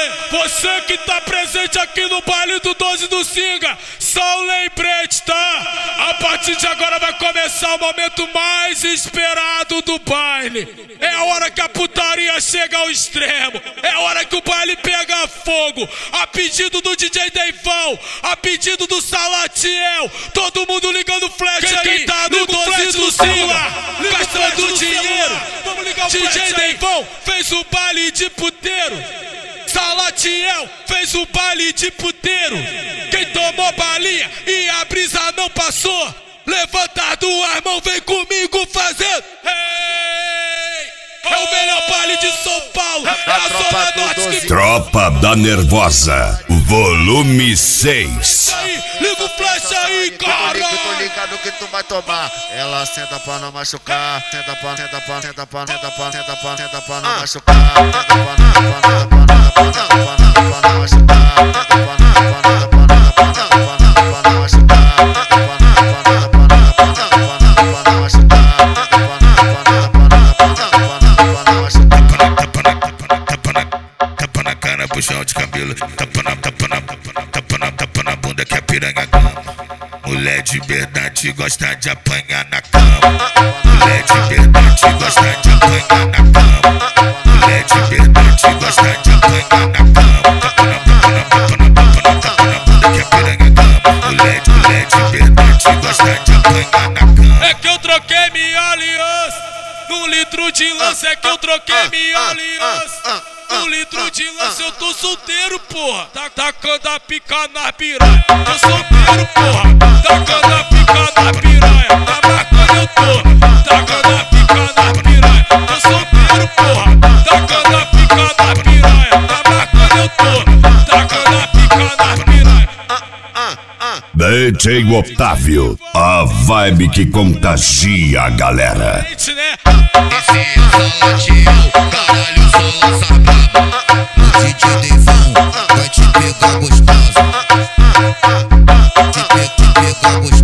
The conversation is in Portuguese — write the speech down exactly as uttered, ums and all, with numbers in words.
você que tá presente aqui no baile do doze do Singa, só um lembrete, tá? A partir de agora vai começar o momento mais esperado do baile. É a hora que a putaria chega ao extremo. É a hora que o baile pega fogo. A pedido do D J Deivão, a pedido do Salatiel, todo mundo ligando flash quem, aí. Quem tá no doze do Singa, gastando dinheiro. Vamos ligar o D J Deivão fez o baile de puteiro. Salatiel fez o baile de puteiro. Quem tomou balinha e a brisa não passou, levanta duas mãos, vem comigo fazendo. Hey! É o melhor baile de São Paulo. É a Zona Norte que... Tropa da Nervosa, volume seis. Liga o flash aí, cara. Eu tô ligado que tu vai tomar. Ela senta pra não machucar. Senta pra, senta pra, senta pra, senta pra, senta pra, senta pra não machucar. Senta pra, senta pra, senta pra, senta pra, senta pra, senta pra não machucar. Senta pra, senta pra, senta pra, senta pra, senta pra, senta pra não machucar. Senta pra, senta pra, senta pra, senta pra, senta pra, senta pra não machucar. Tapa na cara, puxão de cabelo. Tapa na, tapa na, tapa na, tapa na bunda que a piranha gama. Mulher de verdade gosta de apanhar na cama. Mulher de verdade gosta de apanhar na cama. Mulher de verdade gosta de apanhar na cama. Tapa na, tapa na, tapa na, tapa na, tapa na bunda que a piranha gama. Mulher de, mulher de verdade gosta de apanhar na cama. É que eu troquei minha aliança num litro de lança. É que eu troquei minha aliança um litro de lança, eu tô solteiro, porra. Tá tacando a pica na piranha. Tô solteiro, porra. Tacando a pica na piranha. Tá marcando, eu tô. Tacando a pica na piranha. Tô solteiro, porra. Tacando a pica na piranha. Tá marcando, eu tô. Tacando a pica na piranha. D J Otávio, a vibe que contagia a galera. Esse é Salatiel, caralho, sou lança braba. O D J Deivão vai te pegar gostosa. Te, pe te pegar gostosa.